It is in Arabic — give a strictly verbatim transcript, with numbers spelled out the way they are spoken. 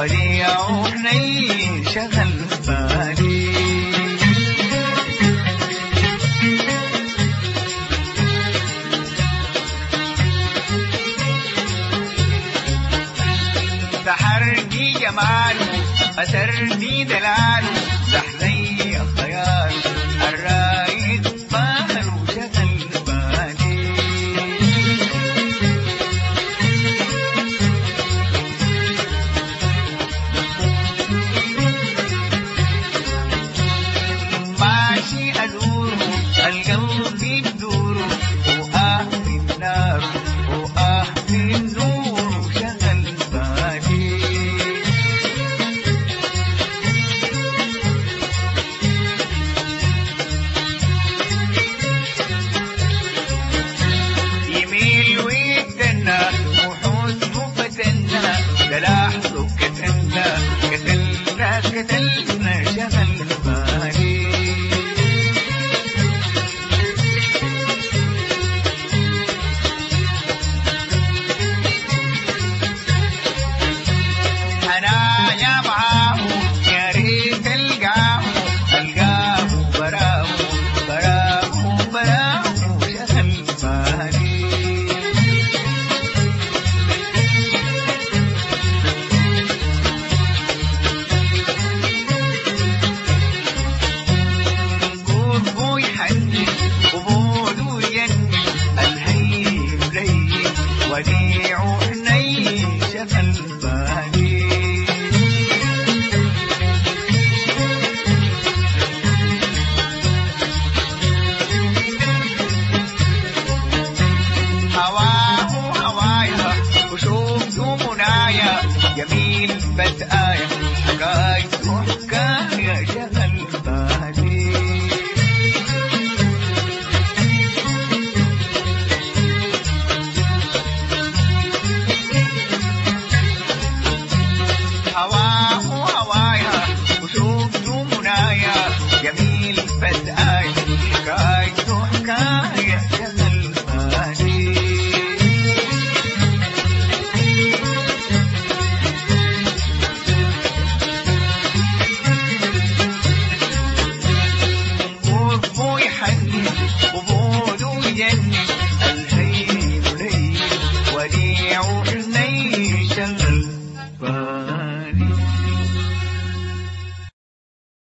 وديعوني شغل بالي. سحرني جماله أسرني دلاله سحني خيال الرايد بحر وشغل بالي. ماشي أدوره القلب يدوره وأهفي النار وأهفي النور وشغل بالي. يميل ويتدنى وحزنه فتنا دلاحظه كتلنا كتلنا كتلنا شغل بالي. حنايا معاه يا ريت القاه القاه براه براه براه شغل بالي. قربه يحنن وبوده ينن الهين لين وديعه حنين شغل بالي. هواه هوايا وشوفته منايا جميل بدآية